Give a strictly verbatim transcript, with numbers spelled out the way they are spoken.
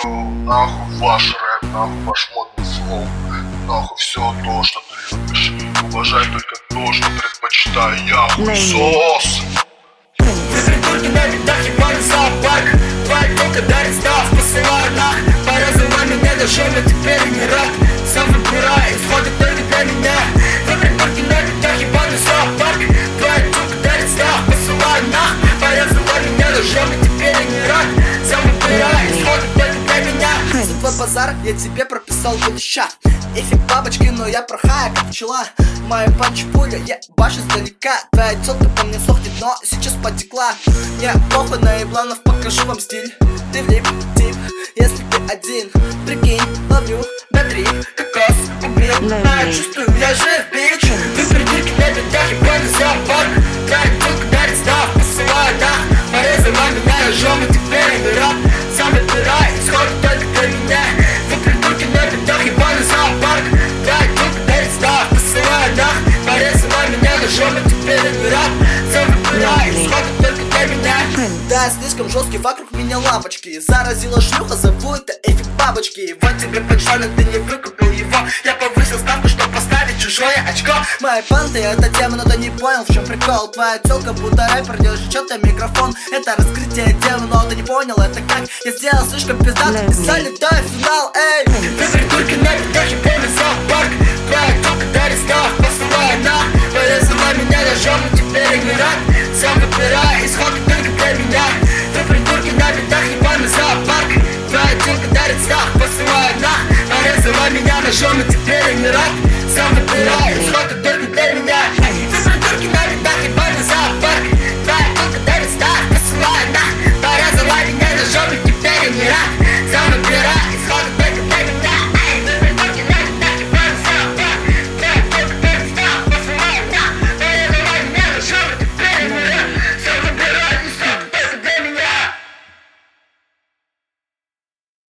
Нахуй ваш рэп, нахуй ваш модный слов. Нахуй все то, что ты любишь. Уважай только то, что предпочитаю я, хуесос. Ты придурки на видах, ебаный зоопарк. Твоя телка дарит став, посылаю нах. Порезала меня ножом, теперь не рад. Сам выбирай, исходы только для меня. Ты придурки на видах, ебаный зоопарк. Твоя телка дарит став, посылаю нах. Порезала меня ножом, теперь не рад. Сам выбирай, исходы только для меня. За твой базар я тебе прописал будуща. Эффект бабочки, но я прохая, как пчела. Моя панч-пуля, я башь издалека. Твоя тёлка по мне сохнет, но сейчас потекла. Я похуй на ебланов, покажу вам стиль. Ты влип, тип, если ты один. Прикинь, ловлю на три, кокос, убил. А я чувствую, я жив, бич. Ты придурки на видах, ебаный зоопарк. Твоя тёлка дарит став, посылаю нах. Порезала меня ножом, и теперь не рад. Сам выбирай, исходит только для меня. Вы придурки на видах, ебаный зоопарк. Твоя тёлка дарит став, посылаю нах. Порезала меня ножом, и теперь не рад. Сам выбирай, исходит только для меня. Да, слишком жесткий, вокруг меня лампочки. Заразила шлюха, зову это эффект бабочки. Вот тебе панчлайн, ты не выкупил его. Я повысил ставку, чтобы поставить чужое очко. Мои панты, это тема, но ты не понял, в чем прикол. Твоя тёлка, будто рэпер, держит чё-то микрофон. Это раскрытие темы, но ты не понял, это как я сделал слишком пиздато и залетаю в финал, эй. Ты придурки на видах, ебаный зоопарк. Твоя тёлка дарит став, посылаю нах. Порезала меня ножом, и теперь не рад. Сам выбирай, исход только для меня. Ты придурки на видах, ебаный зоопарк. Твоя тёлка дарит став, посылаю нах. Порезала меня ножом, и теперь не рад. Сам выбирай,